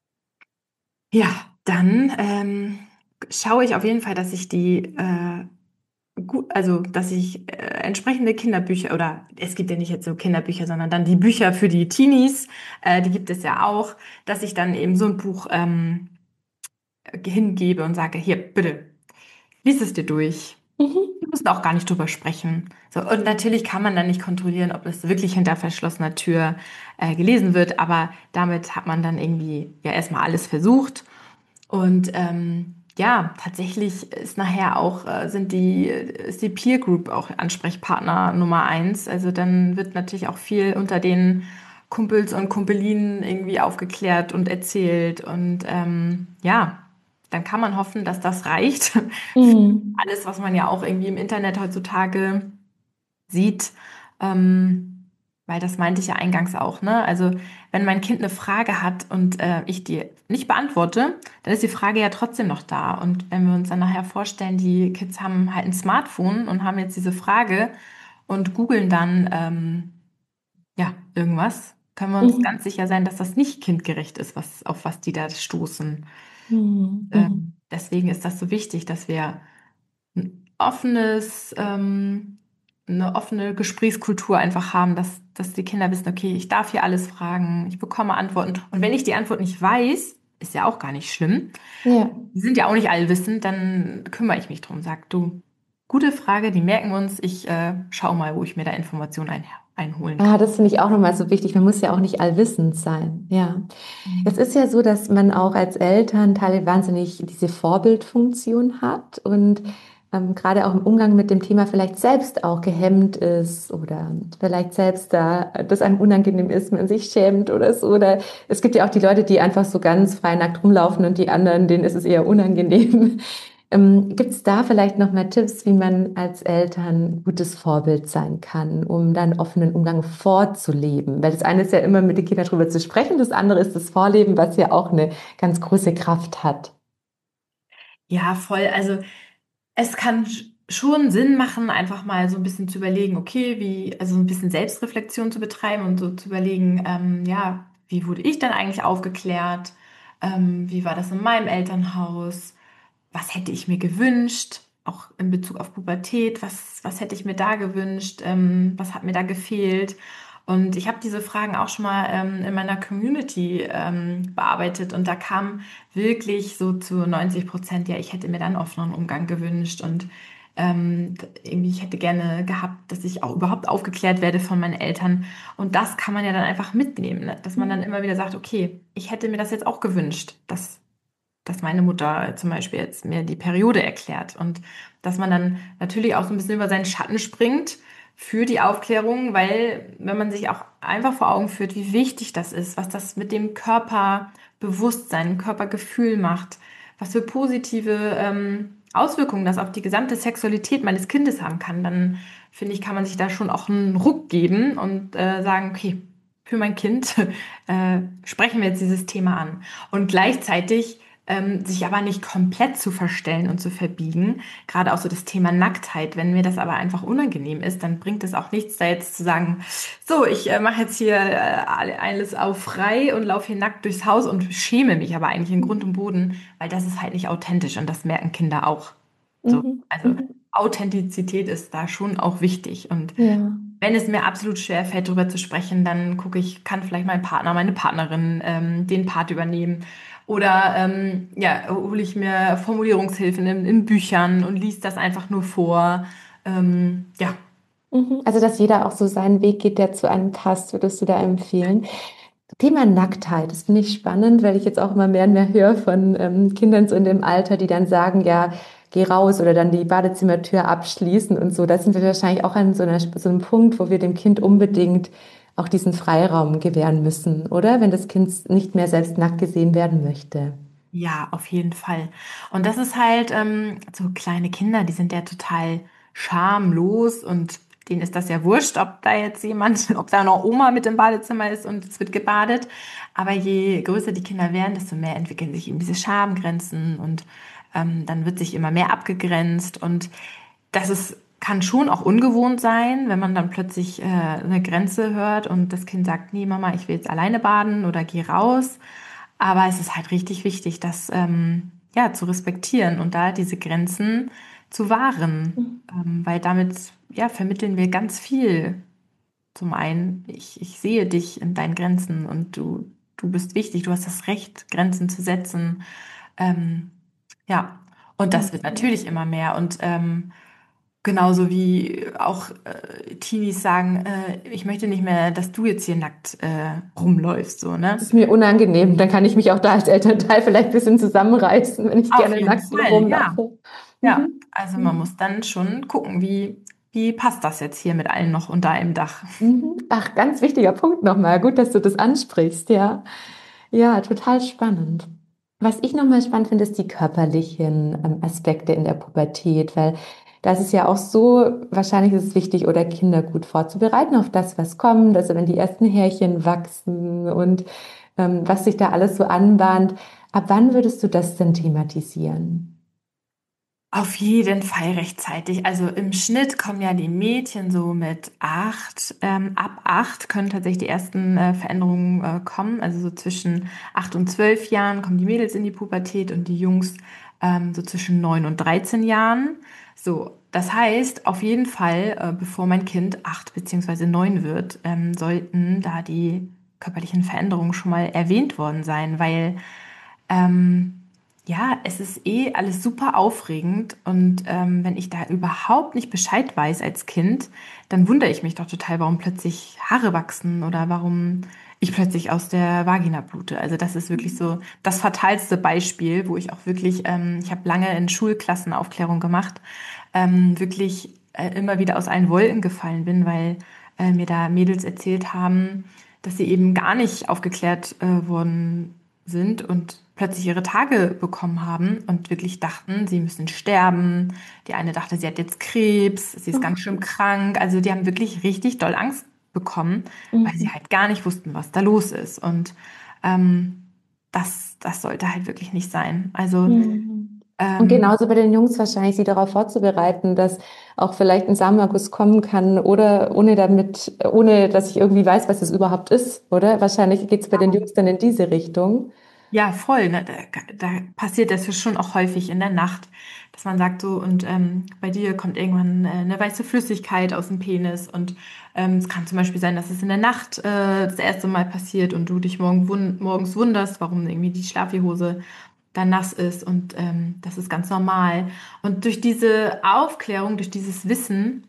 Ja, dann ähm, schaue ich auf jeden Fall, dass ich die äh, gut, also dass ich äh, entsprechende Kinderbücher oder es gibt ja nicht jetzt so Kinderbücher, sondern dann die Bücher für die Teenies, äh, die gibt es ja auch, dass ich dann eben so ein Buch ähm, hingebe und sage, hier, bitte, lies es dir durch. Mhm. Wir müssen auch gar nicht drüber sprechen. So, und natürlich kann man dann nicht kontrollieren, ob es wirklich hinter verschlossener Tür äh, gelesen wird, aber damit hat man dann irgendwie ja erstmal alles versucht. Und ähm, ja, tatsächlich ist nachher auch, äh, sind die, ist die Peer Group auch Ansprechpartner Nummer eins. Also dann wird natürlich auch viel unter den Kumpels und Kumpelinen irgendwie aufgeklärt und erzählt. Und ähm, ja, dann kann man hoffen, dass das reicht für Mhm. alles, was man ja auch irgendwie im Internet heutzutage sieht. Ähm, weil das meinte ich ja eingangs auch, ne? Also wenn mein Kind eine Frage hat und äh, ich die nicht beantworte, dann ist die Frage ja trotzdem noch da. Und wenn wir uns dann nachher vorstellen, die Kids haben halt ein Smartphone und haben jetzt diese Frage und googeln dann ähm, ja irgendwas, können wir uns ganz Mhm. sicher sein, dass das nicht kindgerecht ist, was, auf was die da stoßen. Mhm. Mhm. Ähm, deswegen ist das so wichtig, dass wir ein offenes, ähm, eine offene Gesprächskultur einfach haben, dass, dass die Kinder wissen, okay, ich darf hier alles fragen, ich bekomme Antworten. Und wenn ich die Antwort nicht weiß, ist ja auch gar nicht schlimm. Ja. Die sind ja auch nicht allwissend, dann kümmere ich mich drum. Sag du, gute Frage, die merken wir uns. Ich äh, schau mal, wo ich mir da Informationen ein, einholen Ah, kann. das finde ich auch nochmal so wichtig. Man muss ja auch nicht allwissend sein. Ja. Es Mhm. ist ja so, dass man auch als Elternteil wahnsinnig diese Vorbildfunktion hat und ähm, gerade auch im Umgang mit dem Thema vielleicht selbst auch gehemmt ist oder vielleicht selbst da, das einem unangenehm ist, man sich schämt oder so. Oder es gibt ja auch die Leute, die einfach so ganz frei nackt rumlaufen und die anderen, denen ist es eher unangenehm. Ähm, gibt es da vielleicht noch mal Tipps, wie man als Eltern gutes Vorbild sein kann, um dann offenen Umgang vorzuleben? Weil das eine ist ja immer mit den Kindern darüber zu sprechen, das andere ist das Vorleben, was ja auch eine ganz große Kraft hat. Ja, voll. Also es kann sch- schon Sinn machen, einfach mal so ein bisschen zu überlegen, okay, wie, also ein bisschen Selbstreflexion zu betreiben und so zu überlegen, ähm, ja, wie wurde ich denn eigentlich aufgeklärt? Ähm, wie war das in meinem Elternhaus? Was hätte ich mir gewünscht? Auch in Bezug auf Pubertät, was, was hätte ich mir da gewünscht? Ähm, was hat mir da gefehlt? Und ich habe diese Fragen auch schon mal ähm, in meiner Community ähm, bearbeitet und da kam wirklich so zu neunzig Prozent, ja, ich hätte mir dann offenen Umgang gewünscht und ähm, irgendwie, ich hätte gerne gehabt, dass ich auch überhaupt aufgeklärt werde von meinen Eltern. Und das kann man ja dann einfach mitnehmen, ne? Dass man dann immer wieder sagt, okay, ich hätte mir das jetzt auch gewünscht, dass, dass meine Mutter zum Beispiel jetzt mir die Periode erklärt. Und dass man dann natürlich auch so ein bisschen über seinen Schatten springt für die Aufklärung, weil wenn man sich auch einfach vor Augen führt, wie wichtig das ist, was das mit dem Körperbewusstsein, Körpergefühl macht, was für positive ähm, Auswirkungen das auf die gesamte Sexualität meines Kindes haben kann, dann finde ich, kann man sich da schon auch einen Ruck geben und äh, sagen, okay, für mein Kind äh, sprechen wir jetzt dieses Thema an. Und gleichzeitig ähm, sich aber nicht komplett zu verstellen und zu verbiegen. Gerade auch so das Thema Nacktheit. Wenn mir das aber einfach unangenehm ist, dann bringt es auch nichts, da jetzt zu sagen, so, ich äh, mache jetzt hier äh, alles auf frei und laufe hier nackt durchs Haus und schäme mich aber eigentlich in Grund und Boden, weil das ist halt nicht authentisch und das merken Kinder auch. So, Mhm. also Mhm. Authentizität ist da schon auch wichtig. Und Ja. wenn es mir absolut schwer fällt, darüber zu sprechen, dann gucke ich, kann vielleicht mein Partner, meine Partnerin ähm, den Part übernehmen. Oder ähm, ja, hole ich mir Formulierungshilfen in, in Büchern und lies das einfach nur vor. Ähm, ja, Mhm. Also, dass jeder auch so seinen Weg geht, der zu einem passt, würdest du da empfehlen? Thema Nacktheit, das finde ich spannend, weil ich jetzt auch immer mehr und mehr höre von ähm, Kindern so in dem Alter, die dann sagen, ja, geh raus oder dann die Badezimmertür abschließen und so. Da sind wir wahrscheinlich auch an so, einer, so einem Punkt, wo wir dem Kind unbedingt auch diesen Freiraum gewähren müssen, oder? Wenn das Kind nicht mehr selbst nackt gesehen werden möchte. ja, auf jeden Fall. Und das ist halt ähm, so kleine Kinder, die sind ja total schamlos und denen ist das ja wurscht, ob da jetzt jemand, ob da noch Oma mit im Badezimmer ist und es wird gebadet. Aber je größer die Kinder werden, desto mehr entwickeln sich eben diese Schamgrenzen und ähm, dann wird sich immer mehr abgegrenzt und das ist, kann schon auch ungewohnt sein, wenn man dann plötzlich äh, eine Grenze hört und das Kind sagt, nee, Mama, ich will jetzt alleine baden oder geh raus. Aber es ist halt richtig wichtig, das ähm, ja, zu respektieren und da diese Grenzen zu wahren, Mhm. ähm, weil damit ja, vermitteln wir ganz viel. Zum einen, ich, ich sehe dich in deinen Grenzen und du, du bist wichtig, du hast das Recht, Grenzen zu setzen. Ähm, ja, und das wird natürlich immer mehr. Und ähm, genauso wie auch äh, Teenies sagen, äh, ich möchte nicht mehr, dass du jetzt hier nackt äh, rumläufst, so, Das ne? ist mir unangenehm. Dann kann ich mich auch da als Elternteil vielleicht ein bisschen zusammenreißen, wenn ich Auf gerne jeden nackt Fall, ja. rumlaufe. Ja, Mhm. also man Mhm. muss dann schon gucken, wie, wie passt das jetzt hier mit allen noch unter einem Dach. Mhm. Ach, ganz wichtiger Punkt nochmal. Gut, dass du das ansprichst, ja. Ja, total spannend. Was ich nochmal spannend finde, ist die körperlichen ähm, Aspekte in der Pubertät, weil das ist ja auch so, wahrscheinlich ist es wichtig, oder Kinder gut vorzubereiten auf das, was kommt, also wenn die ersten Härchen wachsen und ähm, was sich da alles so anbahnt. Ab wann würdest du das denn thematisieren? Auf jeden Fall rechtzeitig. Also im Schnitt kommen ja die Mädchen so mit acht. Ähm, ab acht können tatsächlich die ersten äh, Veränderungen äh, kommen. Also so zwischen acht und zwölf Jahren kommen die Mädels in die Pubertät und die Jungs ähm, so zwischen neun und dreizehn Jahren. So, das heißt, auf jeden Fall, äh, bevor mein Kind acht beziehungsweise neun wird, ähm, sollten da die körperlichen Veränderungen schon mal erwähnt worden sein, weil Ähm, ja, es ist eh alles super aufregend und ähm, wenn ich da überhaupt nicht Bescheid weiß als Kind, dann wundere ich mich doch total, warum plötzlich Haare wachsen oder warum ich plötzlich aus der Vagina blute. Also das ist wirklich so das fatalste Beispiel, wo ich auch wirklich, ähm, ich habe lange in Schulklassen Aufklärung gemacht, ähm, wirklich äh, immer wieder aus allen Wolken gefallen bin, weil äh, mir da Mädels erzählt haben, dass sie eben gar nicht aufgeklärt äh, worden sind und plötzlich ihre Tage bekommen haben und wirklich dachten, sie müssen sterben. Die eine dachte, sie hat jetzt Krebs, sie ist ganz schön krank. Also die haben wirklich richtig doll Angst bekommen, weil sie Mhm. halt gar nicht wussten, was da los ist. Und ähm, das, das sollte halt wirklich nicht sein. Also Mhm. Und ähm, genauso bei den Jungs wahrscheinlich, sie darauf vorzubereiten, dass auch vielleicht ein Samenerguss kommen kann oder ohne damit, ohne dass ich irgendwie weiß, was es überhaupt ist, oder? Wahrscheinlich geht es bei den Jungs dann in diese Richtung. ja, voll. Ne? Da, da passiert das ja schon auch häufig in der Nacht, dass man sagt so, und ähm, bei dir kommt irgendwann äh, eine weiße Flüssigkeit aus dem Penis. Und ähm, es kann zum Beispiel sein, dass es in der Nacht äh, das erste Mal passiert und du dich morgen wun morgens wunderst, warum irgendwie die Schlafhose dann nass ist. Und ähm, das ist ganz normal. Und durch diese Aufklärung, durch dieses Wissen,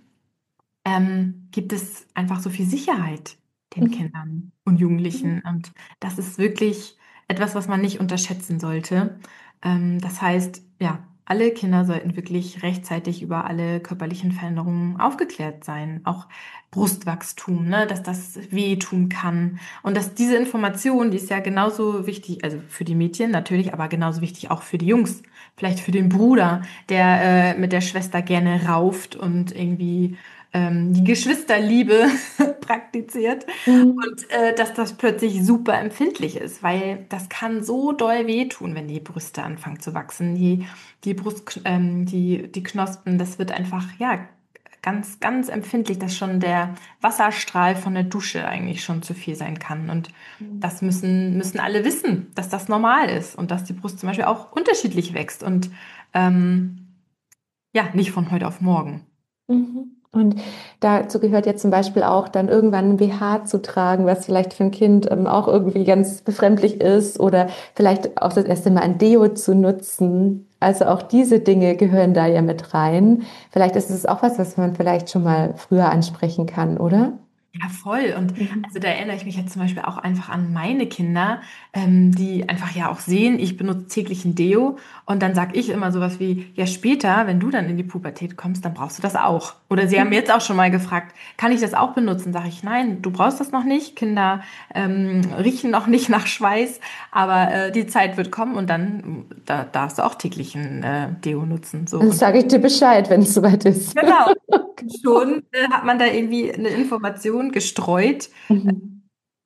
ähm, gibt es einfach so viel Sicherheit den Mhm. Kindern und Jugendlichen. Und das ist wirklich etwas, was man nicht unterschätzen sollte. Ähm, das heißt, ja, alle Kinder sollten wirklich rechtzeitig über alle körperlichen Veränderungen aufgeklärt sein. Auch Brustwachstum, ne, dass das wehtun kann. Und dass diese Information, die ist ja genauso wichtig, also für die Mädchen natürlich, aber genauso wichtig auch für die Jungs. Vielleicht für den Bruder, der äh, mit der Schwester gerne rauft und irgendwie ähm, die Geschwisterliebe praktiziert Mhm. und äh, dass das plötzlich super empfindlich ist, weil das kann so doll wehtun, wenn die Brüste anfangen zu wachsen, die, die Brust, ähm, die, die Knospen, das wird einfach, ja, ganz, ganz empfindlich, dass schon der Wasserstrahl von der Dusche eigentlich schon zu viel sein kann. Und das müssen, müssen alle wissen, dass das normal ist und dass die Brust zum Beispiel auch unterschiedlich wächst und ähm, ja, nicht von heute auf morgen. Mhm. Und dazu gehört ja zum Beispiel auch dann irgendwann ein B H zu tragen, was vielleicht für ein Kind ähm, auch irgendwie ganz befremdlich ist oder vielleicht auch das erste Mal ein Deo zu nutzen. Also auch diese Dinge gehören da ja mit rein. Vielleicht ist es auch was, was man vielleicht schon mal früher ansprechen kann, oder? Ja, voll. Und Mhm. also da erinnere ich mich jetzt zum Beispiel auch einfach an meine Kinder, ähm, die einfach ja auch sehen, ich benutze täglich ein Deo und dann sage ich immer sowas wie, ja später, wenn du dann in die Pubertät kommst, dann brauchst du das auch. Oder sie haben jetzt auch schon mal gefragt, kann ich das auch benutzen? Sage ich, nein, du brauchst das noch nicht. Kinder ähm, riechen noch nicht nach Schweiß, aber äh, die Zeit wird kommen und dann da darfst du auch täglich ein äh, Deo nutzen. So Dann und sage ich dir Bescheid, wenn es soweit ist. genau. Schon äh, hat man da irgendwie eine Information gestreut, Mhm.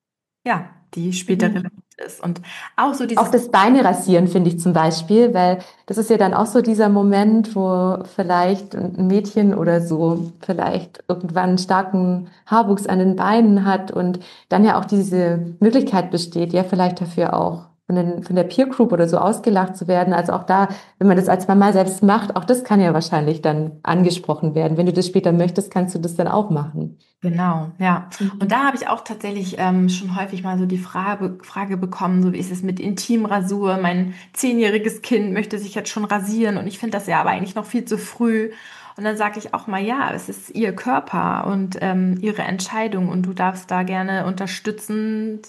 ja, die später Ja. relevant ist. Und auch so Auch dieses, das Beine rasieren finde ich zum Beispiel, weil das ist ja dann auch so dieser Moment, wo vielleicht ein Mädchen oder so vielleicht irgendwann einen starken Haarwuchs an den Beinen hat und dann ja auch diese Möglichkeit besteht, ja vielleicht dafür auch von den, von der Peer Group oder so ausgelacht zu werden. Also auch da, wenn man das als Mama selbst macht, auch das kann ja wahrscheinlich dann angesprochen werden. Wenn du das später möchtest, kannst du das dann auch machen. genau, ja. Und Mhm. da habe ich auch tatsächlich ähm, schon häufig mal so die Frage, Frage bekommen, so wie ist es mit Intimrasur? Mein zehnjähriges Kind möchte sich jetzt schon rasieren und ich finde das ja aber eigentlich noch viel zu früh. Und dann sage ich auch mal, ja, es ist ihr Körper und ähm, ihre Entscheidung und du darfst da gerne unterstützend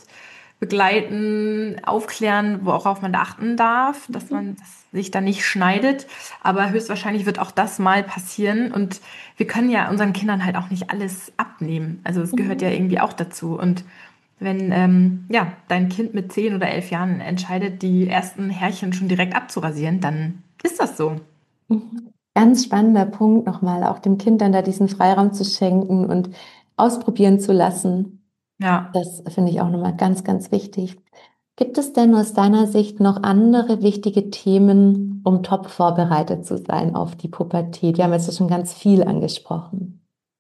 begleiten, aufklären, worauf man da achten darf, dass man dass sich da nicht schneidet. Aber höchstwahrscheinlich wird auch das mal passieren. Und wir können ja unseren Kindern halt auch nicht alles abnehmen. Also es gehört ja Mhm. irgendwie auch dazu. Und wenn ähm, ja, dein Kind mit zehn oder elf Jahren entscheidet, die ersten Härchen schon direkt abzurasieren, dann ist das so. Mhm. Ganz spannender Punkt nochmal, auch dem Kind dann da diesen Freiraum zu schenken und ausprobieren zu lassen. Ja. Das finde ich auch nochmal ganz, ganz wichtig. Gibt es denn aus deiner Sicht noch andere wichtige Themen, um top vorbereitet zu sein auf die Pubertät? Wir haben jetzt schon ganz viel angesprochen.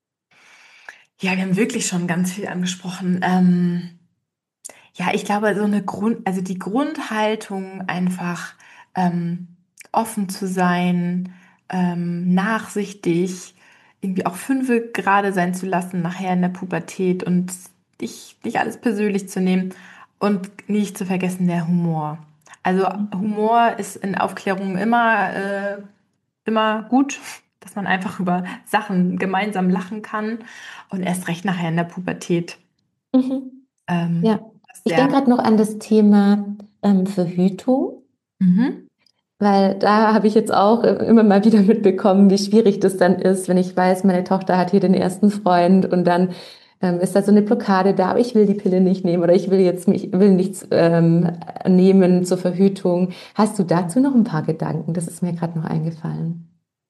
Ja, wir haben wirklich schon ganz viel angesprochen. Ähm, Ja, ich glaube, so eine Grund, also die Grundhaltung einfach ähm, offen zu sein, ähm, nachsichtig, irgendwie auch fünfe gerade sein zu lassen nachher in der Pubertät und nicht, nicht alles persönlich zu nehmen und nicht zu vergessen der Humor. Also Humor ist in Aufklärung immer, äh, immer gut, dass man einfach über Sachen gemeinsam lachen kann und erst recht nachher in der Pubertät. Mhm. Ähm, Ja, das ist ich denke sehr, gerade noch an das Thema ähm, Verhütung, mhm. weil da habe ich jetzt auch äh, immer mal wieder mitbekommen, wie schwierig das dann ist, wenn ich weiß, meine Tochter hat hier den ersten Freund und dann ähm, ist da so eine Blockade da, aber ich will die Pille nicht nehmen oder ich will jetzt mich, will nichts ähm, nehmen zur Verhütung. Hast du dazu noch ein paar Gedanken? Das ist mir gerade noch eingefallen.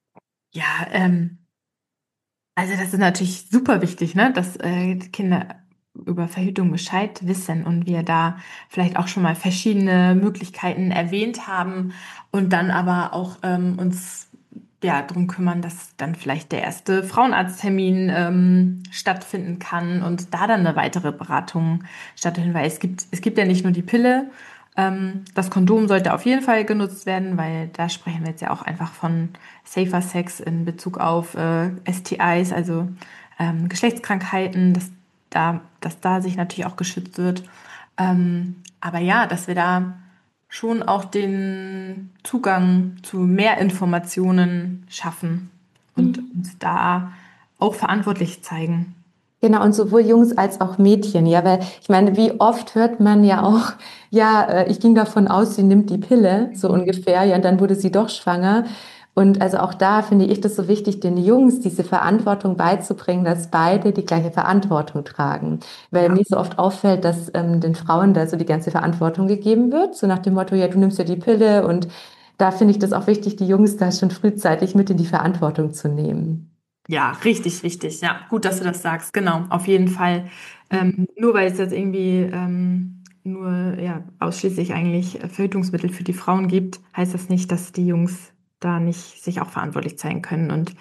Ja, ähm, also das ist natürlich super wichtig, ne, dass äh, die Kinder über Verhütung Bescheid wissen und wir da vielleicht auch schon mal verschiedene Möglichkeiten erwähnt haben und dann aber auch ähm, uns ja darum kümmern, dass dann vielleicht der erste Frauenarzttermin ähm, stattfinden kann und da dann eine weitere Beratung stattfindet, weil es gibt es gibt ja nicht nur die Pille. Ähm, das Kondom sollte auf jeden Fall genutzt werden, weil da sprechen wir jetzt ja auch einfach von Safer Sex in Bezug auf äh, S T Is, also ähm, Geschlechtskrankheiten, dass da, dass da sich natürlich auch geschützt wird. Ähm, aber ja, dass wir da schon auch den Zugang zu mehr Informationen schaffen und Mhm. uns da auch verantwortlich zeigen. Genau, und sowohl Jungs als auch Mädchen, ja, weil ich meine, wie oft hört man ja auch, ja, äh, ich ging davon aus, sie nimmt die Pille, so ungefähr, ja, und dann wurde sie doch schwanger. Und also auch da finde ich das so wichtig, den Jungs diese Verantwortung beizubringen, dass beide die gleiche Verantwortung tragen. Weil Ja. mir so oft auffällt, dass ähm, den Frauen da so die ganze Verantwortung gegeben wird, so nach dem Motto, ja, du nimmst ja die Pille. Und da finde ich das auch wichtig, die Jungs da schon frühzeitig mit in die Verantwortung zu nehmen. Ja, richtig, richtig. Ja, gut, dass du das sagst. Genau, auf jeden Fall. Ähm, nur weil es jetzt irgendwie ähm, nur ja, ausschließlich eigentlich äh, Verhütungsmittel für die Frauen gibt, heißt das nicht, dass die Jungs da nicht sich auch verantwortlich zeigen können. Und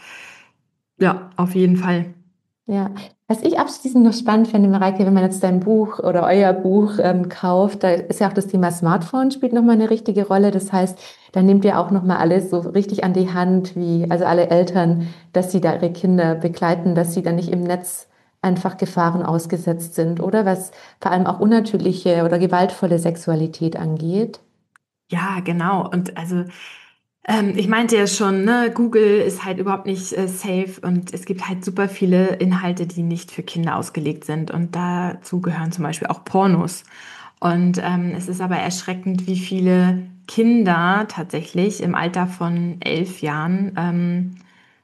ja, auf jeden Fall. Ja, was ich abschließend noch spannend finde, Mareike, wenn man jetzt dein Buch oder euer Buch ähm, kauft, da ist ja auch das Thema Smartphone spielt nochmal eine richtige Rolle. Das heißt, da nehmt ihr auch nochmal alles so richtig an die Hand, wie also alle Eltern, dass sie da ihre Kinder begleiten, dass sie dann nicht im Netz einfach Gefahren ausgesetzt sind, oder was vor allem auch unnatürliche oder gewaltvolle Sexualität angeht. Ja, genau. Und also Ähm, ich meinte ja schon, ne, Google ist halt überhaupt nicht äh, safe und es gibt halt super viele Inhalte, die nicht für Kinder ausgelegt sind und dazu gehören zum Beispiel auch Pornos. Und ähm, es ist aber erschreckend, wie viele Kinder tatsächlich im Alter von elf Jahren ähm,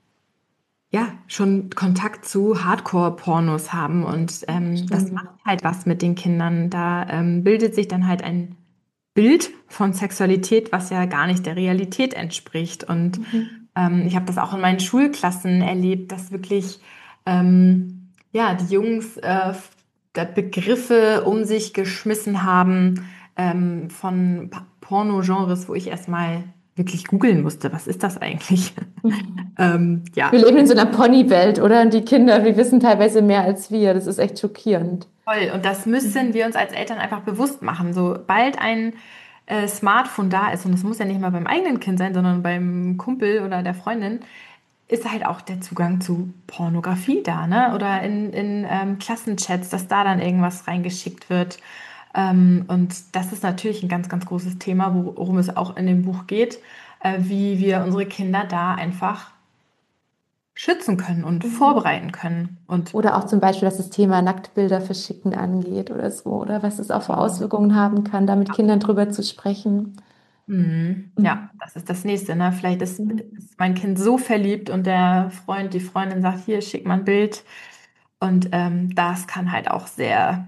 ja schon Kontakt zu Hardcore-Pornos haben und ähm, das Stimmt. macht halt was mit den Kindern. Da ähm, bildet sich dann halt ein Bild von Sexualität, was ja gar nicht der Realität entspricht. Und Mhm. ähm, ich habe das auch in meinen Schulklassen erlebt, dass wirklich ähm, ja, die Jungs äh, da Begriffe um sich geschmissen haben ähm, von Pa- Pornogenres, wo ich erstmal wirklich googeln musste, was ist das eigentlich? Mhm. ähm, ja, Wir leben in so einer Ponywelt, oder? Und die Kinder, wir wissen teilweise mehr als wir. Das ist echt schockierend. Toll. Und das müssen wir uns als Eltern einfach bewusst machen. Sobald ein äh, Smartphone da ist, und das muss ja nicht mal beim eigenen Kind sein, sondern beim Kumpel oder der Freundin, ist halt auch der Zugang zu Pornografie da, ne? Oder in, in ähm, Klassenchats, dass da dann irgendwas reingeschickt wird. Ähm, und das ist natürlich ein ganz, ganz großes Thema, worum es auch in dem Buch geht, äh, wie wir unsere Kinder da einfach schützen können und Mhm. vorbereiten können. Und Oder auch zum Beispiel, was das Thema Nacktbilder verschicken angeht oder so, oder was es auch für Auswirkungen haben kann, da mit Kindern drüber zu sprechen. Mhm. Ja, Mhm. das ist das Nächste, ne? Vielleicht ist, Mhm. ist mein Kind so verliebt und der Freund, die Freundin sagt, hier, schick mal ein Bild. Und ähm, das kann halt auch sehr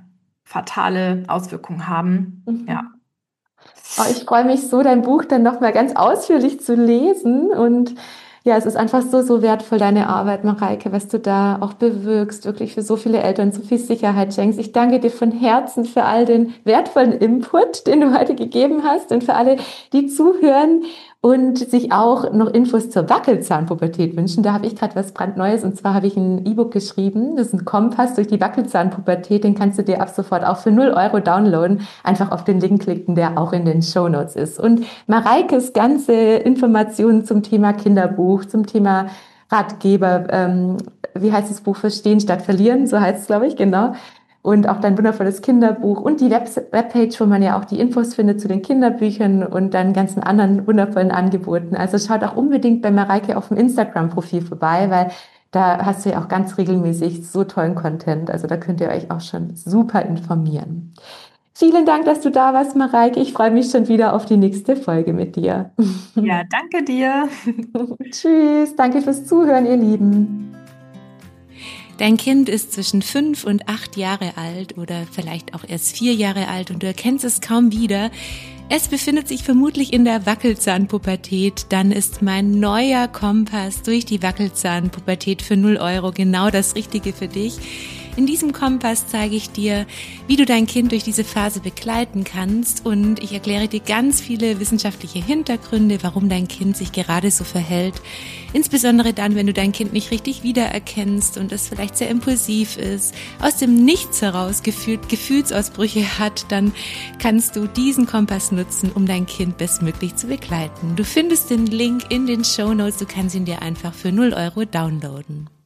fatale Auswirkungen haben. Ja. Mhm. Oh, ich freue mich so, dein Buch dann nochmal ganz ausführlich zu lesen. Und ja, es ist einfach so, so wertvoll, deine Arbeit, Mareike, was du da auch bewirkst, wirklich für so viele Eltern so viel Sicherheit schenkst. Ich danke dir von Herzen für all den wertvollen Input, den du heute gegeben hast und für alle, die zuhören und sich auch noch Infos zur Wackelzahnpubertät wünschen. Da habe ich gerade was brandneues und zwar habe ich ein E-Book geschrieben. Das ist ein Kompass durch die Wackelzahnpubertät. Den kannst du dir ab sofort auch für null Euro downloaden. Einfach auf den Link klicken, der auch in den Shownotes ist. Und Mareikes ganze Informationen zum Thema Kinderbuch, zum Thema Ratgeber, ähm, wie heißt das Buch? Verstehen statt verlieren, so heißt es, glaube ich, genau. und auch dein wundervolles Kinderbuch und die Web- Webpage, wo man ja auch die Infos findet zu den Kinderbüchern und dann ganzen anderen wundervollen Angeboten. Also schaut auch unbedingt bei Mareike auf dem Instagram-Profil vorbei, weil da hast du ja auch ganz regelmäßig so tollen Content. Also da könnt ihr euch auch schon super informieren. Vielen Dank, dass du da warst, Mareike. Ich freue mich schon wieder auf die nächste Folge mit dir. Ja, danke dir. Tschüss, danke fürs Zuhören, ihr Lieben. Dein Kind ist zwischen fünf und acht Jahre alt oder vielleicht auch erst vier Jahre alt und du erkennst es kaum wieder. Es befindet sich vermutlich in der Wackelzahnpubertät. Dann ist mein neuer Kompass durch die Wackelzahnpubertät für null Euro genau das Richtige für dich. In diesem Kompass zeige ich dir, wie du dein Kind durch diese Phase begleiten kannst und ich erkläre dir ganz viele wissenschaftliche Hintergründe, warum dein Kind sich gerade so verhält. Insbesondere dann, wenn du dein Kind nicht richtig wiedererkennst und es vielleicht sehr impulsiv ist, aus dem Nichts heraus gefühlt Gefühlsausbrüche hat, dann kannst du diesen Kompass nutzen, um dein Kind bestmöglich zu begleiten. Du findest den Link in den Shownotes, du kannst ihn dir einfach für null Euro downloaden.